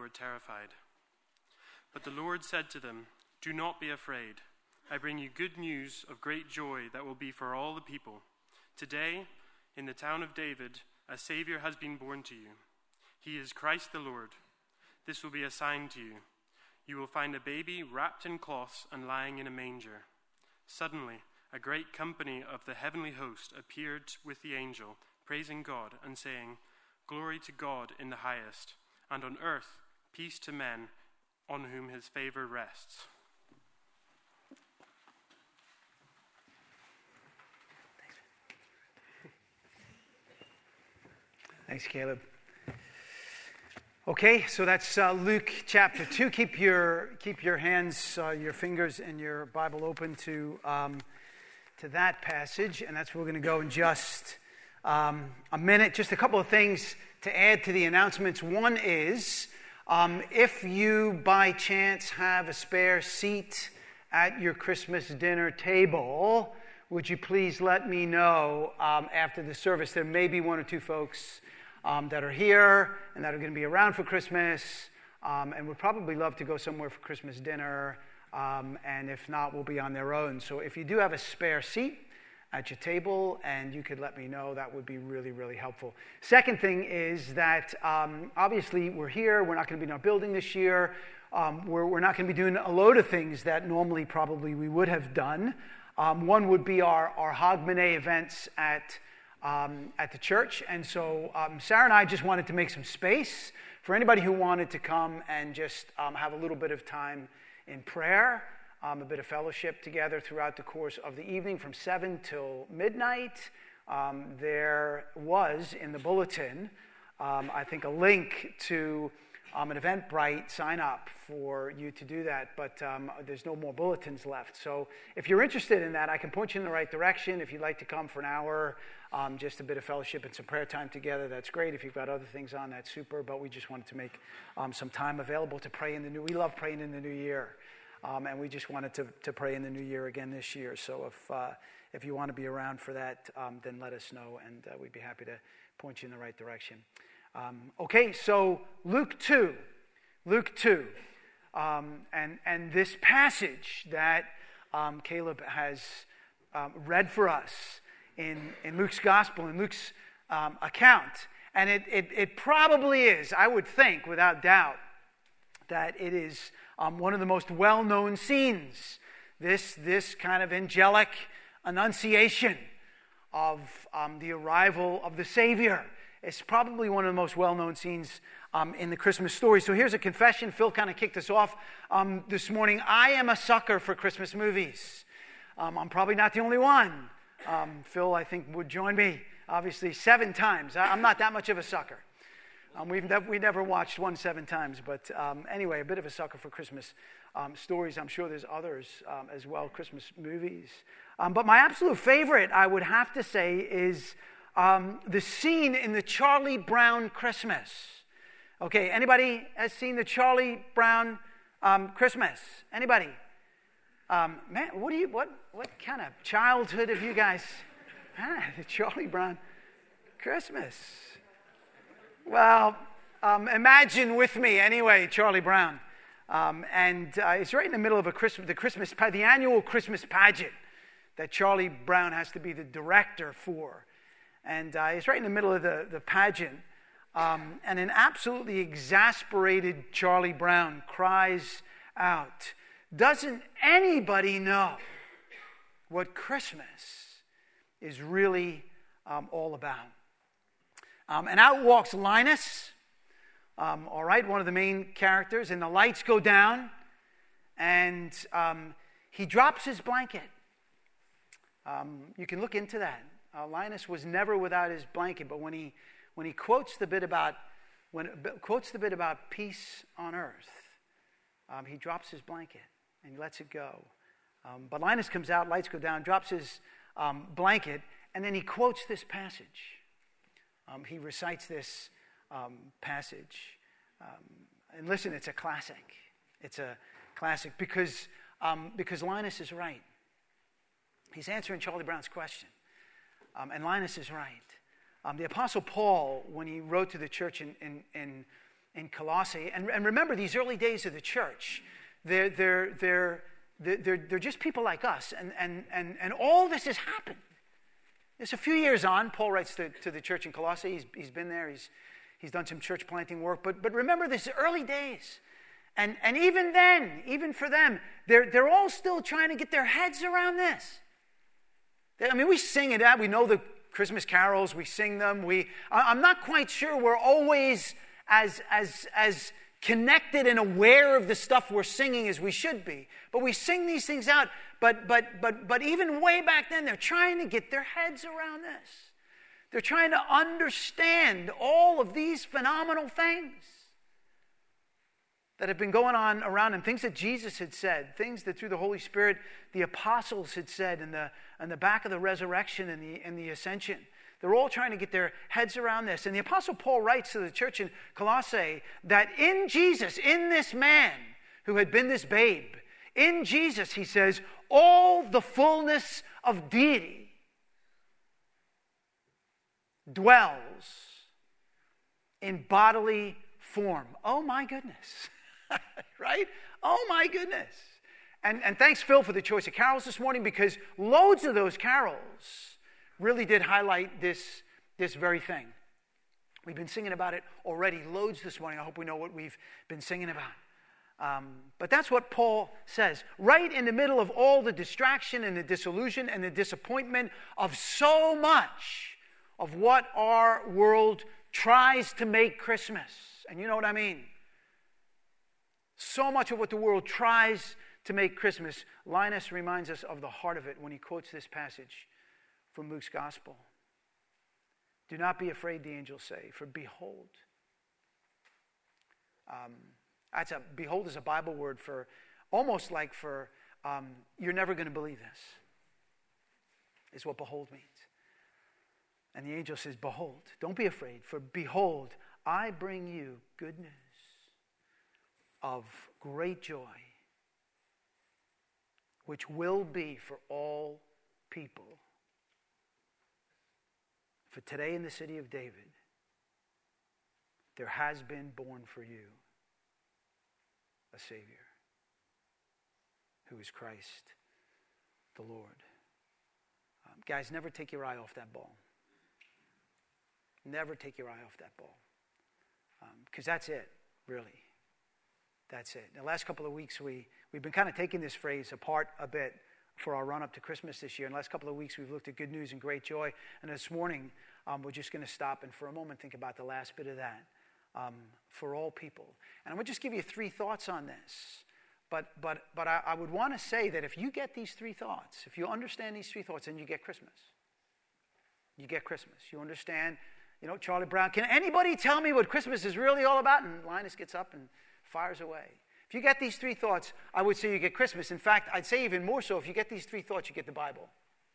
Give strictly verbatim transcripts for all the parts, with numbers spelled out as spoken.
were terrified. But the Lord said to them, "Do not be afraid. I bring you good news of great joy that will be for all the people. Today, in the town of David, a Savior has been born to you. He is Christ the Lord. This will be a sign to you. You will find a baby wrapped in cloths and lying in a manger." Suddenly, a great company of the heavenly host appeared with the angel, praising God and saying, "Glory to God in the highest, and on earth peace to men on whom his favor rests." Thanks, Caleb. Okay, so that's uh, Luke chapter two. Keep your keep your hands, uh, your fingers, and your Bible open to um, to that passage, and that's where we're going to go in just um, a minute. Just a couple of things to add to the announcements. One is, um, if you by chance have a spare seat at your Christmas dinner table, would you please let me know um, after the service? There may be one or two folks Um, that are here and that are going to be around for Christmas, um, and would probably love to go somewhere for Christmas dinner, um, and if not, will be on their own. So if you do have a spare seat at your table and you could let me know, that would be really, really helpful. Second thing is that um, obviously we're here. We're not going to be in our building this year. Um, we're, we're not going to be doing a load of things that normally probably we would have done. Um, one would be our, our Hogmanay events at Um, at the church, and so um, Sarah and I just wanted to make some space for anybody who wanted to come and just um, have a little bit of time in prayer, um, a bit of fellowship together throughout the course of the evening from seven till midnight. Um, there was in the bulletin, um, I think, a link to um, an Eventbrite sign up for you to do that, but um, there's no more bulletins left. So if you're interested in that, I can point you in the right direction. If you'd like to come for an hour, um, just a bit of fellowship and some prayer time together, that's great. If you've got other things on, that's super, but we just wanted to make um, some time available to pray in the new. We love praying in the new year, um, and we just wanted to, to pray in the new year again this year. So if uh, if you want to be around for that, um, then let us know, and uh, we'd be happy to point you in the right direction. Um, okay, so Luke two, Luke two, um, and and this passage that um, Caleb has um, read for us in in Luke's gospel, in Luke's um, account, and it, it it probably is, I would think, without doubt, that it is um, one of the most well-known scenes. This this kind of angelic annunciation of um, the arrival of the Savior. It's probably one of the most well-known scenes um, in the Christmas story. So here's a confession. Phil kind of kicked us off um, this morning. I am a sucker for Christmas movies. Um, I'm probably not the only one. Um, Phil, I think, would join me, obviously, seven times. I, I'm not that much of a sucker. Um, we've nev- we never watched one seven times. But um, anyway, a bit of a sucker for Christmas um, stories. I'm sure there's others um, as well, Christmas movies. Um, but my absolute favorite, I would have to say, is Um, the scene in the Charlie Brown Christmas. Okay, anybody has seen the Charlie Brown um, Christmas? Anybody? Um, man, what do you? What what kind of childhood have you guys? Ah, the Charlie Brown Christmas. Well, um, imagine with me anyway, Charlie Brown, um, and uh, it's right in the middle of a Christmas, the Christmas, the annual Christmas pageant that Charlie Brown has to be the director for. And uh, he's right in the middle of the, the pageant. Um, and an absolutely exasperated Charlie Brown cries out, "Doesn't anybody know what Christmas is really um, all about?" Um, and out walks Linus, um, all right, one of the main characters, and the lights go down, and um, he drops his blanket. Um, you can look into that. Uh, Linus was never without his blanket, but when he when he quotes the bit about when quotes the bit about peace on earth, um, he drops his blanket and he lets it go. Um, but Linus comes out, lights go down, drops his um, blanket, and then he quotes this passage. Um, he recites this um, passage, um, and listen, it's a classic. It's a classic because um, because Linus is right. He's answering Charlie Brown's question. Um, and Linus is right. Um, the Apostle Paul, when he wrote to the church in, in, in, in Colossae. And, and remember, these early days of the church, they're, they're, they're, they're, they're just people like us. And, and, and, and all this has happened. It's a few years on. Paul writes to, to the church in Colossae. He's, he's been there. He's, he's done some church planting work. But, but remember, this early days. And, and even then, even for them, they're, they're all still trying to get their heads around this. I mean, we sing it out. We know the Christmas carols. We sing them. We, I'm not quite sure we're always as, as, as connected and aware of the stuff we're singing as we should be. But we sing these things out. But, but, but, but even way back then, they're trying to get their heads around this. They're trying to understand all of these phenomenal things that have been going on around them, things that Jesus had said, things that through the Holy Spirit the apostles had said in the, in the back of the resurrection and the, and the ascension. They're all trying to get their heads around this. And the Apostle Paul writes to the church in Colossae that in Jesus, in this man who had been this babe, in Jesus, he says, all the fullness of deity dwells in bodily form. Oh my goodness. Right? Oh my goodness. And, and thanks, Phil, for the choice of carols this morning, because loads of those carols really did highlight this, this very thing. We've been singing about it already loads this morning. I hope we know what we've been singing about. Um, but that's what Paul says. Right in the middle of all the distraction and the disillusion and the disappointment of so much of what our world tries to make Christmas. And you know what I mean? So much of what the world tries to make Christmas, Linus reminds us of the heart of it when he quotes this passage from Luke's Gospel. Do not be afraid, the angels say, for behold. Um, that's a, behold is a Bible word for, almost like for, um, you're never going to believe this, is what behold means. And the angel says, behold, don't be afraid, for behold, I bring you good news of great joy, which will be for all people. For today in the city of David, there has been born for you a Savior, who is Christ the Lord. Um, guys, never take your eye off that ball. Never take your eye off that ball. Because um, that's it, really. That's it. In the last couple of weeks, we, we've been kind of taking this phrase apart a bit for our run-up to Christmas this year. In the last couple of weeks, we've looked at good news and great joy. And this morning, um, we're just going to stop and for a moment think about the last bit of that. Um, for all people. And I'm going to just give you three thoughts on this. But, but, but I, I would want to say that if you get these three thoughts, if you understand these three thoughts, then you get Christmas. You get Christmas. You understand, you know, Charlie Brown. Can anybody tell me what Christmas is really all about? And Linus gets up and fires away. If you get these three thoughts, I would say you get Christmas. In fact, I'd say even more so, if you get these three thoughts, you get the Bible.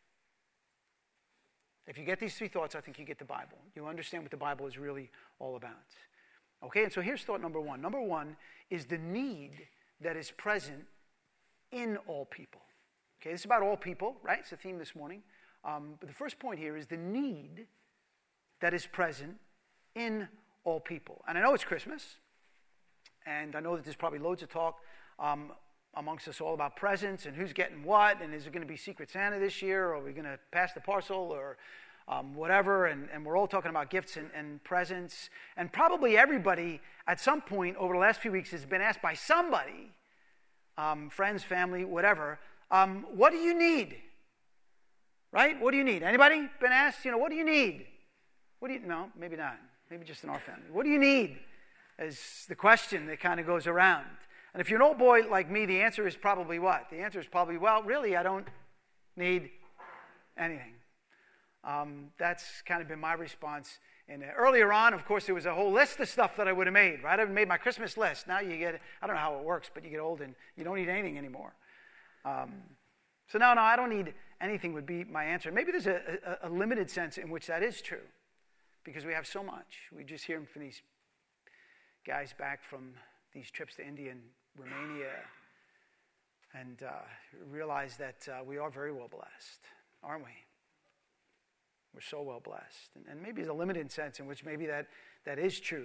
If you get these three thoughts, I think you get the Bible. You understand what the Bible is really all about. Okay, and so here's thought number one. Number one is the need that is present in all people. Okay, this is about all people, right? It's the theme this morning. Um, but the first point here is the need that is present in all people. And I know it's Christmas, and I know that there's probably loads of talk um, amongst us all about presents and who's getting what, and is there going to be Secret Santa this year, or are we going to pass the parcel, or um, whatever, and, and we're all talking about gifts and, and presents. And probably everybody at some point over the last few weeks has been asked by somebody, um, friends, family, whatever, um, what do you need? Right? What do you need? Anybody been asked, you know, what do you need? What do you, no, maybe not. Maybe just in our family. What do you need? Is the question that kind of goes around. And if you're an old boy like me, the answer is probably what? The answer is probably, well, really, I don't need anything. Um, that's kind of been my response. And earlier on, of course, there was a whole list of stuff that I would have made, right? I made my Christmas list. Now you get, I don't know how it works, but you get old and you don't need anything anymore. Um, so no, no, I don't need anything would be my answer. Maybe there's a, a, a limited sense in which that is true, because we have so much. We just hear from these guys back from these trips to India and Romania, and uh, realize that uh, we are very well blessed, aren't we? We're so well blessed. And, and maybe there's a limited sense in which maybe that, that is true.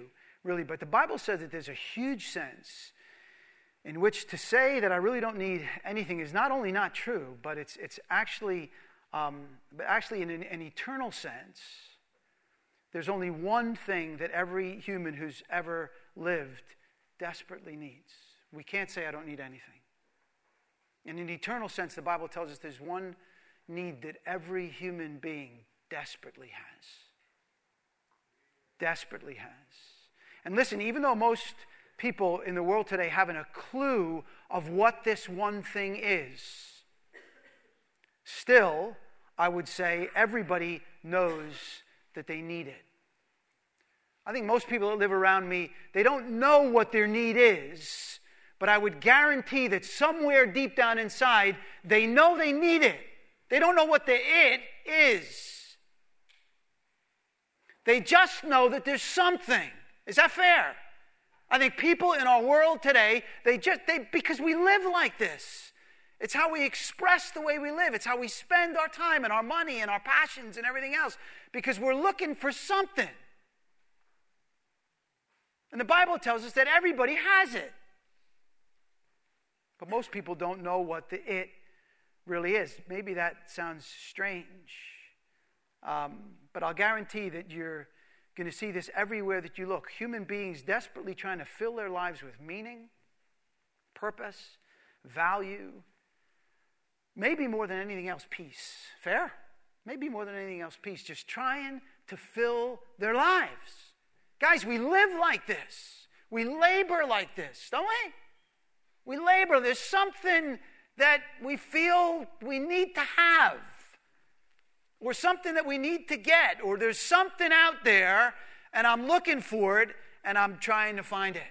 really. But the Bible says that there's a huge sense in which to say that I really don't need anything is not only not true, but it's it's actually, um, but actually in an, an eternal sense, there's only one thing that every human who's ever lived desperately needs. We can't say I don't need anything. In an eternal sense, the Bible tells us there's one need that every human being desperately has. Desperately has. And listen, even though most people in the world today haven't a clue of what this one thing is, still, I would say everybody knows that they need it. I think most people that live around me, they don't know what their need is, but I would guarantee that somewhere deep down inside, they know they need it. They don't know what the it is. They just know that there's something. Is that fair? I think people in our world today, they just, they because we live like this. It's how we express the way we live. It's how we spend our time and our money and our passions and everything else, because we're looking for something. And the Bible tells us that everybody has it. But most people don't know what the it really is. Maybe that sounds strange. Um, but I'll guarantee that you're going to see this everywhere that you look. Human beings desperately trying to fill their lives with meaning, purpose, value. Maybe more than anything else, peace. Fair? Maybe more than anything else, peace. Just trying to fill their lives. Guys, we live like this. We labor like this, don't we? We labor. There's something that we feel we need to have, or something that we need to get, or there's something out there, and I'm looking for it, and I'm trying to find it.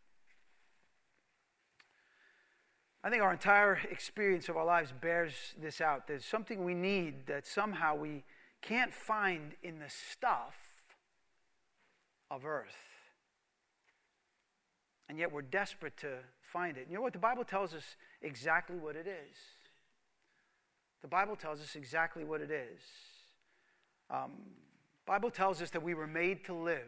I think our entire experience of our lives bears this out. There's something we need that somehow we can't find in the stuff of earth. And yet we're desperate to find it. You know what? The Bible tells us exactly what it is. The Bible tells us exactly what it is. Um, Bible tells us that we were made to live.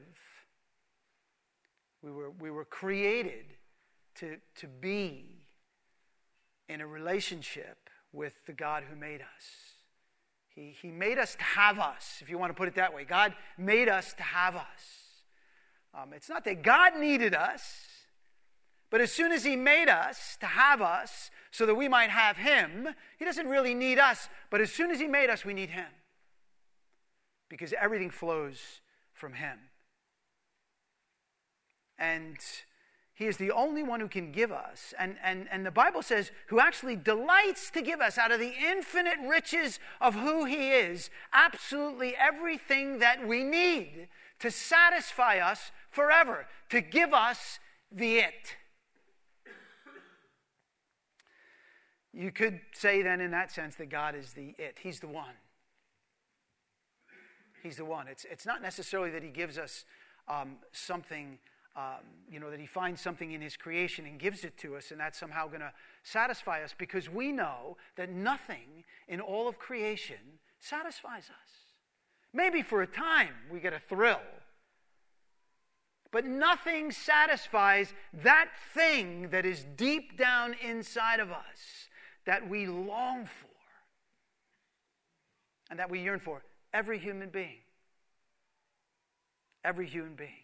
We were, we were created to, to be in a relationship with the God who made us. He, he made us to have us, if you want to put it that way. God made us to have us. Um, it's not that God needed us, but as soon as he made us to have us so that we might have him, he doesn't really need us, but as soon as he made us, we need him. Because everything flows from him. And he is the only one who can give us. And, and, and the Bible says, who actually delights to give us out of the infinite riches of who he is, absolutely everything that we need to satisfy us forever, to give us the it. You could say then in that sense that God is the it. He's the one. He's the one. It's, it's not necessarily that he gives us um, something, um, you know, that he finds something in his creation and gives it to us, and that's somehow going to satisfy us, because we know that nothing in all of creation satisfies us. Maybe for a time we get a thrill, but nothing satisfies that thing that is deep down inside of us that we long for and that we yearn for. Every human being. Every human being.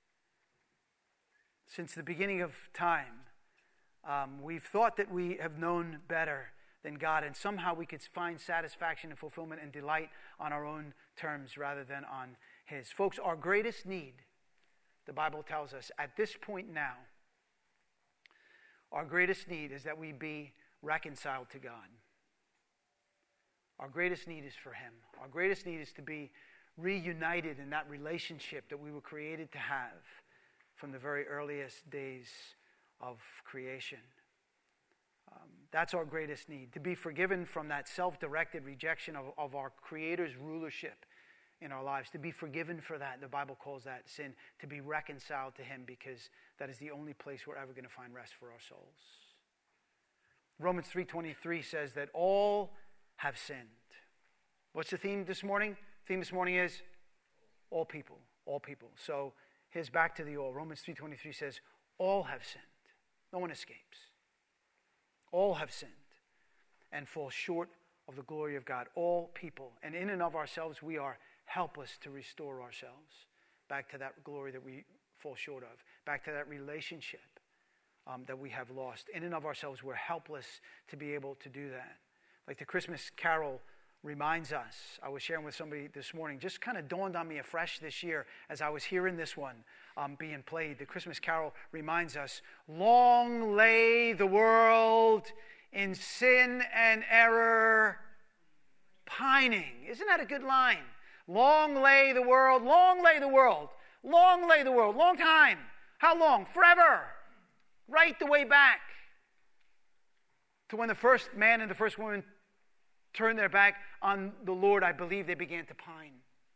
Since the beginning of time, um, we've thought that we have known better than God, and somehow we could find satisfaction and fulfillment and delight on our own terms rather than on his. Folks, our greatest need, the Bible tells us, at this point now, our greatest need is that we be reconciled to God. Our greatest need is for him. Our greatest need is to be reunited in that relationship that we were created to have from the very earliest days of creation. Um, that's our greatest need, to be forgiven from that self-directed rejection of, of our Creator's rulership in our lives, to be forgiven for that. The Bible calls that sin, to be reconciled to him, because that is the only place we're ever going to find rest for our souls. Romans three twenty-three says that all have sinned. What's the theme this morning? The theme this morning is all people, all people. So Here's back to the all. Romans three twenty-three says, all have sinned. No one escapes. All have sinned and fall short of the glory of God. All people. And in and of ourselves, we are helpless to restore ourselves back to that glory that we fall short of, back to that relationship um, that we have lost. In and of ourselves, we're helpless to be able to do that. Like the Christmas carol reminds us. I was sharing with somebody this morning, just kind of dawned on me afresh this year as I was hearing this one um, being played. The Christmas carol reminds us, long lay the world in sin and error, pining. Isn't that a good line? Long lay the world, long lay the world, long lay the world, long time. How long? Forever. Right the way back to when the first man and the first woman turned their back on the Lord. I believe they began to pine.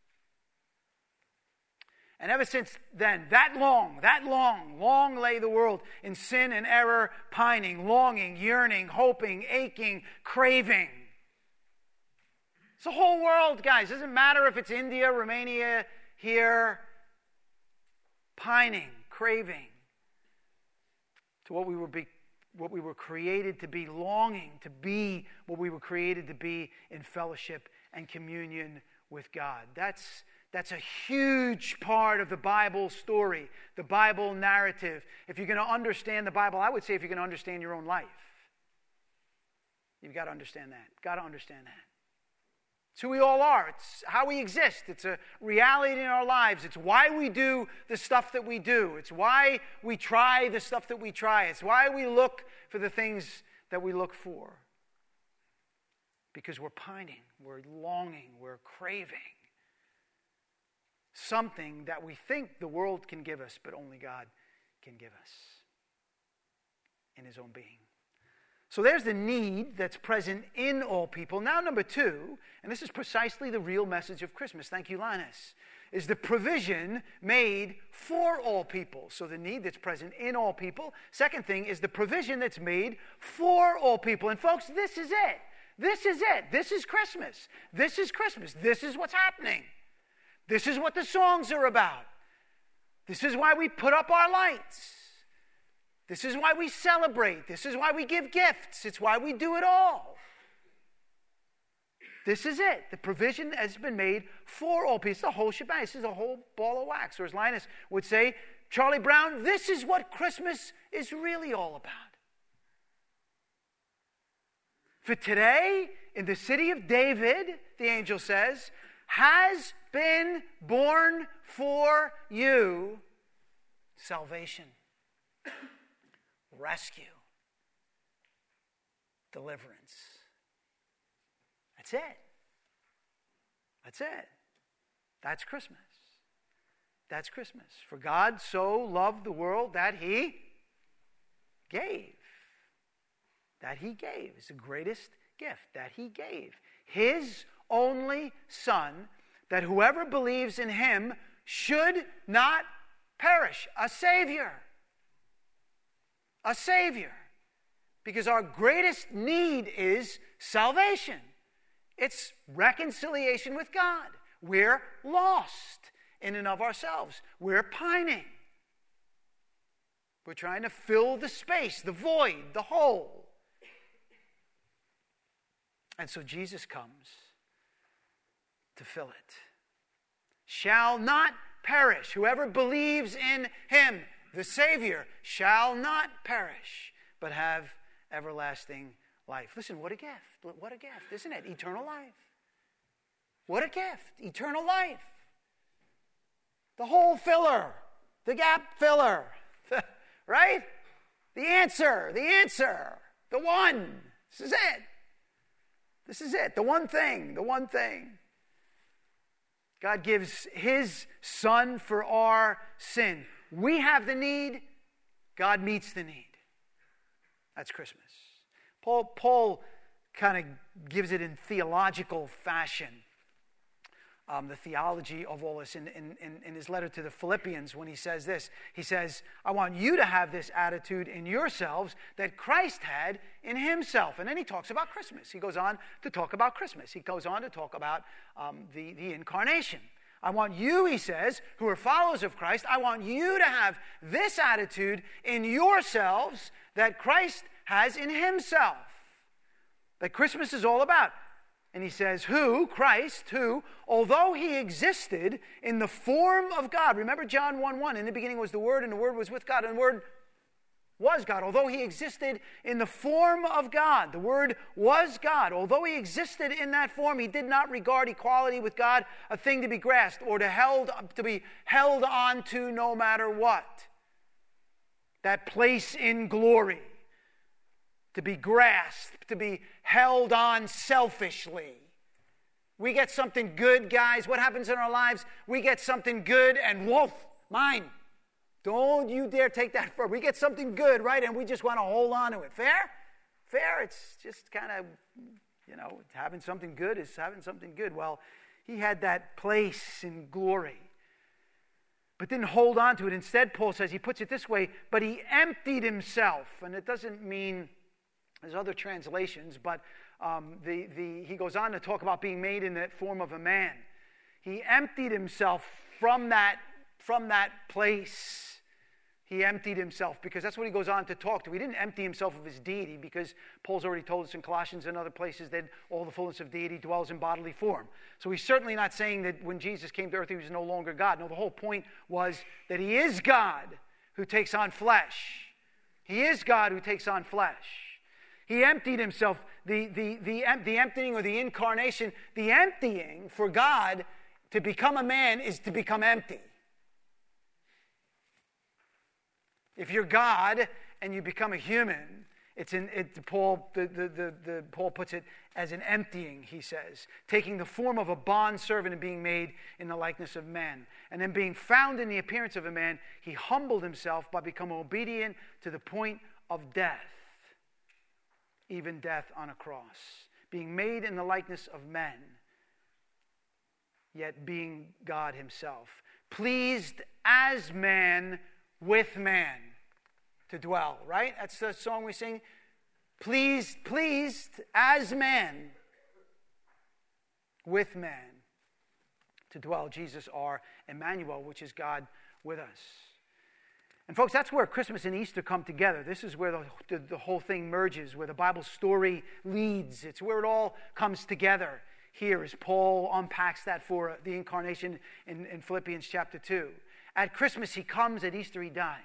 And ever since then, that long, that long, long lay the world in sin and error, pining, longing, yearning, hoping, aching, craving. It's the whole world, guys. It doesn't matter if it's India, Romania, here. Pining, craving to what we were be, what we were created to be, longing to be what we were created to be in fellowship and communion with God. That's That's a huge part of the Bible story, the Bible narrative. If you're going to understand the Bible, I would say if you're going to understand your own life, you've got to understand that. Got to understand that. It's who we all are. It's how we exist. It's a reality in our lives. It's why we do the stuff that we do. It's why we try the stuff that we try. It's why we look for the things that we look for. Because we're pining, we're longing, we're craving something that we think the world can give us, but only God can give us in his own being. So there's the need that's present in all people. Now, number two, and this is precisely the real message of Christmas, thank you, Linus, is the provision made for all people. So the need that's present in all people. Second thing is the provision that's made for all people. And folks, this is it. This is it. This is Christmas. This is Christmas. This is what's happening. This is what the songs are about. This is why we put up our lights. This is why we celebrate. This is why we give gifts. It's why we do it all. This is it. The provision has been made for all people. It's the whole shebang. This is a whole ball of wax. Or as Linus would say, Charlie Brown, this is what Christmas is really all about. For today, in the city of David, the angel says, has been born for you salvation, rescue, deliverance. That's it. That's it. That's Christmas. That's Christmas. For God so loved the world that he gave. That he gave. It's the greatest gift that he gave. His only Son, that whoever believes in him should not perish. A Savior. A Savior. Because our greatest need is salvation. It's reconciliation with God. We're lost in and of ourselves. We're pining. We're trying to fill the space, the void, the hole. And so Jesus comes to fill it. Shall not perish. Whoever believes in him, the Savior, shall not perish, but have everlasting life. Listen, what a gift. What a gift, isn't it? Eternal life. What a gift. Eternal life. The hole filler. The gap filler. Right? The answer. The answer. The one. This is it. This is it. The one thing. The one thing. God gives his Son for our sin. We have the need. God meets the need. That's Christmas. Paul, Paul kind of gives it in theological fashion. Um, the theology of all this in, in, in his letter to the Philippians when he says this. He says, I want you to have this attitude in yourselves that Christ had in himself. And then he talks about Christmas. He goes on to talk about Christmas. He goes on to talk about um, the, the incarnation. I want you, he says, who are followers of Christ, I want you to have this attitude in yourselves that Christ has in himself. That Christmas is all about. And he says, who, Christ, who, although he existed in the form of God. Remember John one one, in the beginning was the Word, and the Word was with God, and the Word was God. Although he existed in the form of God, the Word was God. Although he existed in that form, he did not regard equality with God a thing to be grasped or to, held, to be held on to no matter what. That place in glory, to be grasped, to be held on selfishly. We get something good, guys. What happens in our lives? We get something good and woof, mine. Don't you dare take that further. We get something good, right? And we just want to hold on to it. Fair? Fair? It's just kind of, you know, having something good is having something good. Well, he had that place in glory, but didn't hold on to it. Instead, Paul says, he puts it this way, but he emptied himself. And it doesn't mean, there's other translations, but um, the, the, he goes on to talk about being made in the form of a man. He emptied himself from that, from that place. He emptied himself, because that's what he goes on to talk to. He didn't empty himself of his deity, because Paul's already told us in Colossians and other places that all the fullness of deity dwells in bodily form. So he's certainly not saying that when Jesus came to earth, he was no longer God. No, the whole point was that he is God who takes on flesh. He is God who takes on flesh. He emptied himself. The, the, the, the emptying or the incarnation, the emptying for God to become a man is to become empty. If you're God and you become a human, it's in it, Paul. The, the, the, the Paul puts it as an emptying. He says, taking the form of a bond servant and being made in the likeness of man, and then being found in the appearance of a man, he humbled himself by becoming obedient to the point of death, even death on a cross. Being made in the likeness of men, yet being God himself, pleased as man with man to dwell, right? That's the song we sing. Pleased, pleased as man with man to dwell. Jesus, our Emmanuel, which is God with us. And folks, that's where Christmas and Easter come together. This is where the, the, the whole thing merges, where the Bible story leads. It's where it all comes together here as Paul unpacks that for the incarnation in, in Philippians chapter two. At Christmas, he comes. At Easter, he dies.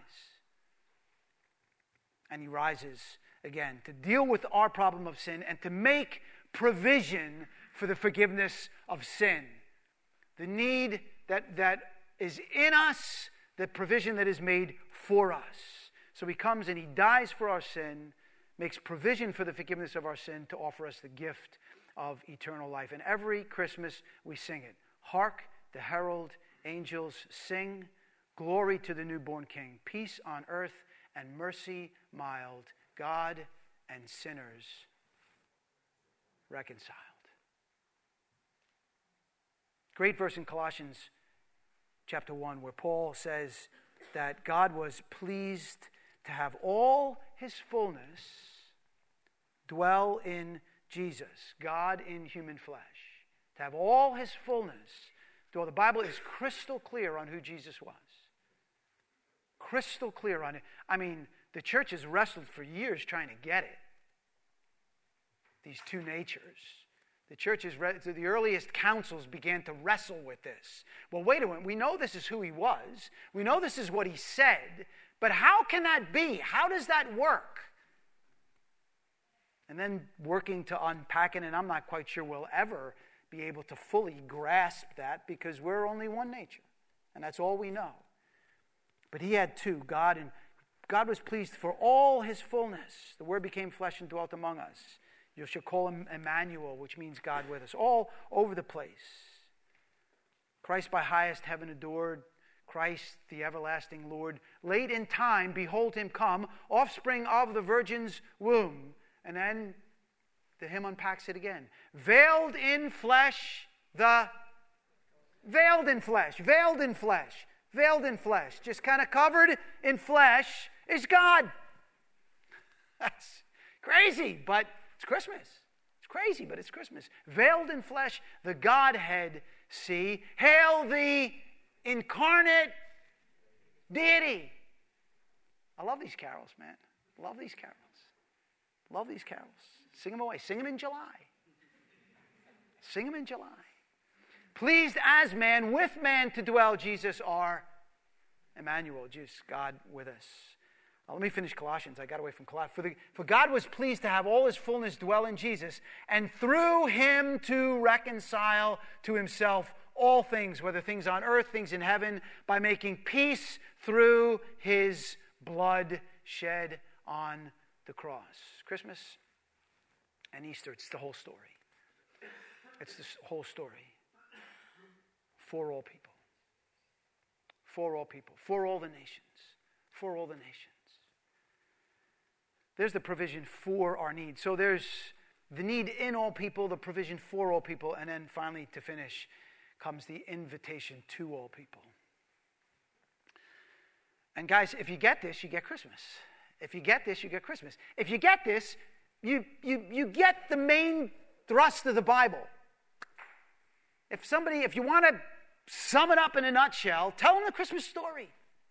And he rises again to deal with our problem of sin and to make provision for the forgiveness of sin. The need that, that is in us, the provision that is made for us. So he comes and he dies for our sin, makes provision for the forgiveness of our sin to offer us the gift of eternal life. And every Christmas, we sing it. Hark, the herald angels sing. Glory to the newborn King, peace on earth and mercy mild, God and sinners reconciled. Great verse in Colossians chapter one, where Paul says that God was pleased to have all his fullness dwell in Jesus, God in human flesh. To have all his fullness dwell. The Bible is crystal clear on who Jesus was. Crystal clear on it. I mean, the church has wrestled for years trying to get it. These two natures. The church is, the earliest councils began to wrestle with this. Well, wait a minute. We know this is who he was. We know this is what he said. But how can that be? How does that work? And then working to unpack it, and I'm not quite sure we'll ever be able to fully grasp that because we're only one nature. And that's all we know. But he had two, God, and God was pleased for all his fullness. The Word became flesh and dwelt among us. You shall call him Emmanuel, which means God with us, all over the place. Christ by highest heaven adored, Christ the everlasting Lord. Late in time, behold him come, offspring of the virgin's womb. And then the hymn unpacks it again. Veiled in flesh, the... Veiled in flesh, veiled in flesh. Veiled in flesh, just kind of covered in flesh, is God. That's crazy, but it's Christmas. It's crazy, but it's Christmas. Veiled in flesh, the Godhead see. Hail the incarnate deity. I love these carols, man. Love these carols. Love these carols. Sing them away. Sing them in July. Sing them in July. Pleased as man, with man to dwell, Jesus our Emmanuel, just God with us. Now, let me finish Colossians. I got away from Colossians. For, the, for God was pleased to have all his fullness dwell in Jesus, and through him to reconcile to himself all things, whether things on earth, things in heaven, by making peace through his blood shed on the cross. Christmas and Easter, it's the whole story. It's the whole story. For all people. For all people. For all the nations. For all the nations. There's the provision for our needs. So there's the need in all people, the provision for all people, and then finally, to finish, comes the invitation to all people. And guys, if you get this, you get Christmas. If you get this, you get Christmas. If you get this, you, you, you get the main thrust of the Bible. If somebody, if you want to sum it up in a nutshell, tell them the Christmas story.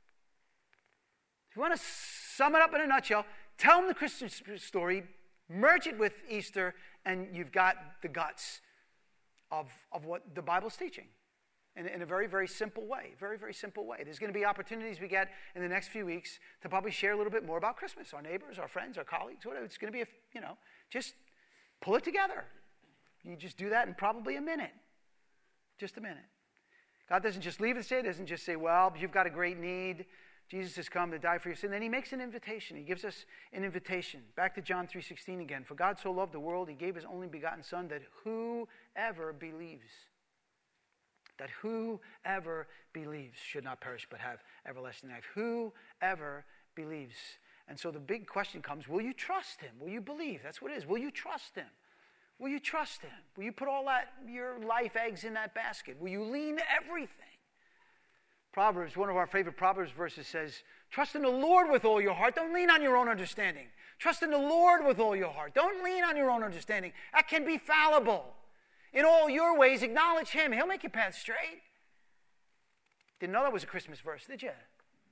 If you want to sum it up in a nutshell, tell them the Christmas story, merge it with Easter, and you've got the guts of, of what the Bible's teaching. In, in a very, very simple way. Very, very simple way. There's going to be opportunities we get in the next few weeks to probably share a little bit more about Christmas. Our neighbors, our friends, our colleagues, whatever. It's going to be, a, you know, just pull it together. You just do that in probably a minute. Just a minute. God doesn't just leave it there. He doesn't just say, well, you've got a great need. Jesus has come to die for your sin. Then he makes an invitation. He gives us an invitation. Back to John three sixteen again. For God so loved the world, he gave his only begotten Son, that whoever believes, that whoever believes should not perish but have everlasting life. Whoever believes. And so the big question comes, will you trust him? Will you believe? That's what it is. Will you trust him? Will you trust him? Will you put all that, your life eggs in that basket? Will you lean everything? Proverbs, one of our favorite Proverbs verses says, trust in the Lord with all your heart. Don't lean on your own understanding. Trust in the Lord with all your heart. Don't lean on your own understanding. That can be fallible. In all your ways, acknowledge him. He'll make your path straight. Didn't know that was a Christmas verse, did you?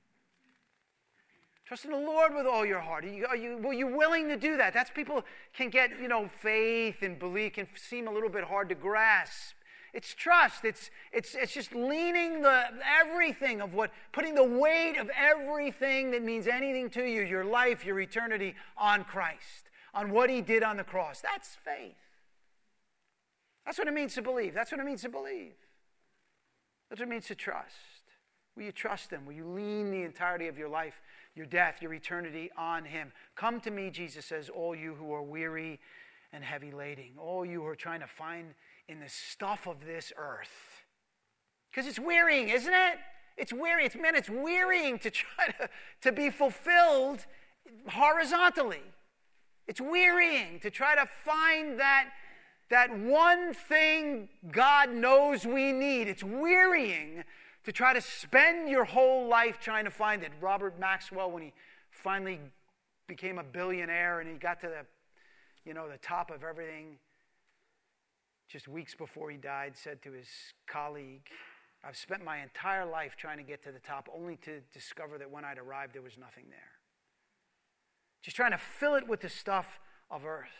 Trust in the Lord with all your heart. Are you, are you, were you willing to do that? That's people can get, you know, faith and belief can seem a little bit hard to grasp. It's trust. It's, it's, it's just leaning the everything of what, putting the weight of everything that means anything to you, your life, your eternity, on Christ, on what he did on the cross. That's faith. That's what it means to believe. That's what it means to believe. That's what it means to trust. Will you trust him? Will you lean the entirety of your life, your death, your eternity on him? Come to me, Jesus says, all you who are weary and heavy laden, all you who are trying to find in the stuff of this earth. Because it's wearying, isn't it? It's wearying. It's, man, it's wearying to try to, to be fulfilled horizontally. It's wearying to try to find that That one thing God knows we need. It's wearying to try to spend your whole life trying to find it. Robert Maxwell, when he finally became a billionaire and he got to the, you know, the top of everything, just weeks before he died, said to his colleague, I've spent my entire life trying to get to the top, only to discover that when I'd arrived, there was nothing there. Just trying to fill it with the stuff of earth.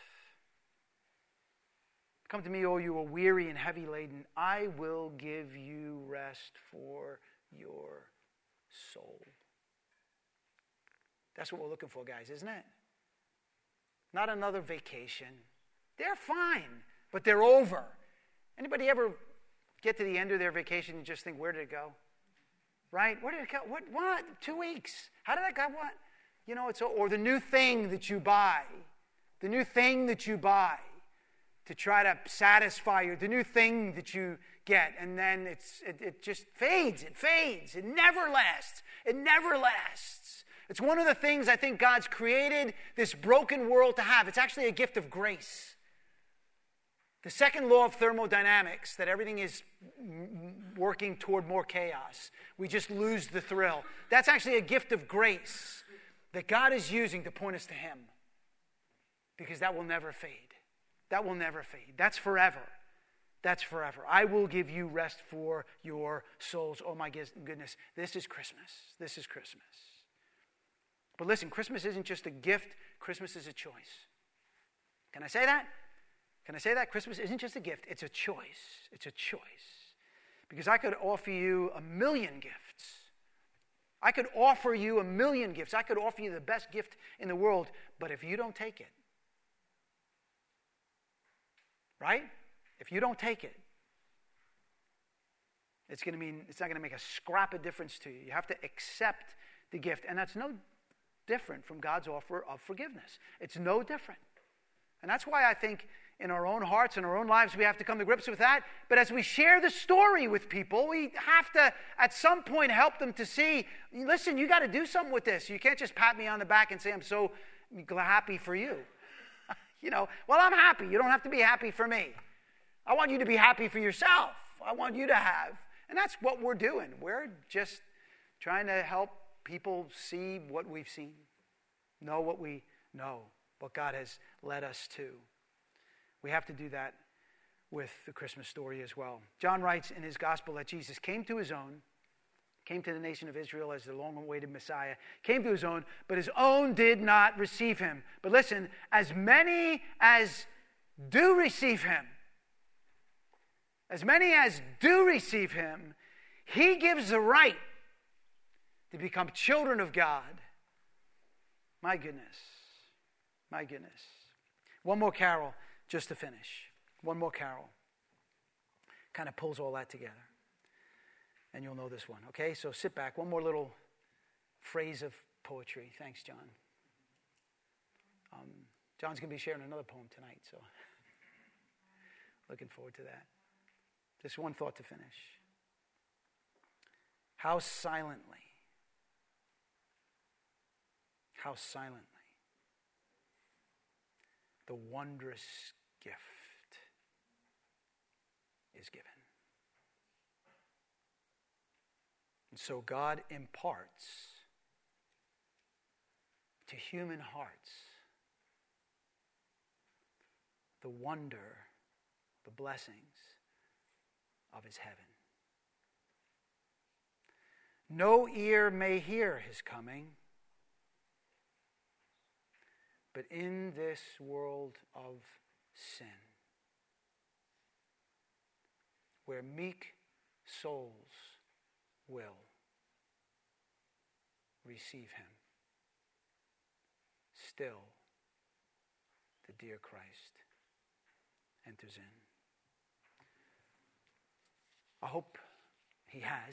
Come to me, all you are weary and heavy laden. I will give you rest for your soul. That's what we're looking for, guys, isn't it? Not another vacation. They're fine, but they're over. Anybody ever get to the end of their vacation and just think, where did it go? Right? Where did it go? What? What? Two weeks. How did that go? What? You know, it's or the new thing that you buy. The new thing that you buy. To try to satisfy you, the new thing that you get, and then it's it, it just fades, it fades, it never lasts, it never lasts. It's one of the things I think God's created this broken world to have. It's actually a gift of grace. The second law of thermodynamics, that everything is working toward more chaos. We just lose the thrill. That's actually a gift of grace that God is using to point us to him, because that will never fade. That will never fade. That's forever. That's forever. I will give you rest for your souls. Oh my goodness, this is Christmas. This is Christmas. But listen, Christmas isn't just a gift. Christmas is a choice. Can I say that? Can I say that? Christmas isn't just a gift. It's a choice. It's a choice. Because I could offer you a million gifts. I could offer you a million gifts. I could offer you the best gift in the world. But if you don't take it, right? If you don't take it, it's going to mean it's not going to make a scrap of difference to you. You have to accept the gift. And that's no different from God's offer of forgiveness. It's no different. And that's why I think in our own hearts and our own lives we have to come to grips with that. But as we share the story with people, we have to at some point help them to see, listen, you got to do something with this. You can't just pat me on the back and say, I'm so happy for you. You know, well, I'm happy. You don't have to be happy for me. I want you to be happy for yourself. I want you to have. And that's what we're doing. We're just trying to help people see what we've seen, know what we know, what God has led us to. We have to do that with the Christmas story as well. John writes in his gospel that Jesus came to his own, came to the nation of Israel as the long-awaited Messiah, came to his own, but his own did not receive him. But listen, as many as do receive him, as many as do receive him, he gives the right to become children of God. My goodness. My goodness. One more carol just to finish. One more carol. Kind of pulls all that together. And you'll know this one. Okay, so sit back. One more little phrase of poetry. Thanks, John. Um, John's going to be sharing another poem tonight, so looking forward to that. Just one thought to finish. How silently, how silently the wondrous gift is given. And so God imparts to human hearts the wonder, the blessings of his heaven. No ear may hear his coming, but in this world of sin, where meek souls will receive him, still the dear Christ enters in. I hope he has.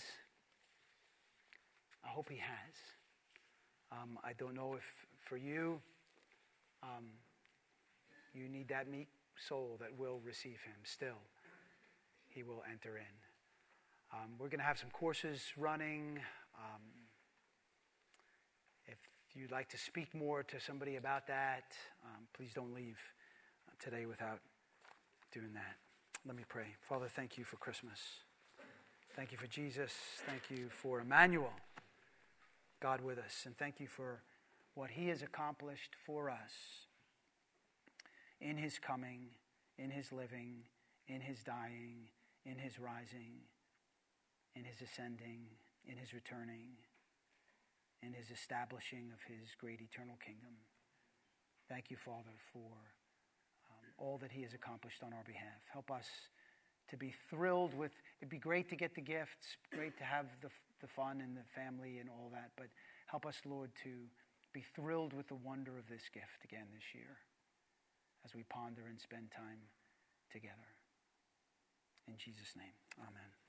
I hope he has. Um, I don't know if for you, um, you need that meek soul that will receive him. Still, he will enter in. Um, we're going to have some courses running. Um, if you'd like to speak more to somebody about that, um, please don't leave today without doing that. Let me pray. Father, thank you for Christmas. Thank you for Jesus. Thank you for Emmanuel, God with us. And thank you for what he has accomplished for us in his coming, in his living, in his dying, in his rising, in his ascending, in his returning, in his establishing of his great eternal kingdom. Thank you, Father, for um, all that he has accomplished on our behalf. Help us to be thrilled with, it'd be great to get the gifts, great to have the, the fun and the family and all that, but help us, Lord, to be thrilled with the wonder of this gift again this year as we ponder and spend time together. In Jesus' name, amen.